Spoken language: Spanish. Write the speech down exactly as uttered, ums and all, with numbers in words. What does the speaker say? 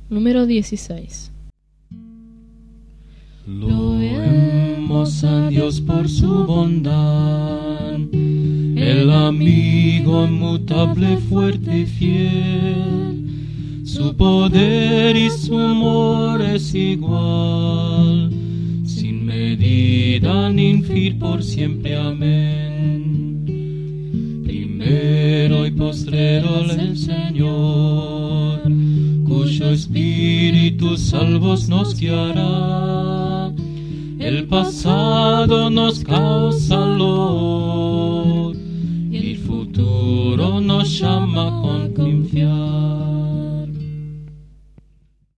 Número dieciséis. Loemos a Dios por su bondad, el amigo inmutable, fuerte y fiel. Su poder y su amor es igual, sin medida ni fin, por siempre. Amén. Primero y postrero el Señor, cuyo espíritu salvos nos guiará. El pasado nos causa dolor y el futuro nos llama con confianza.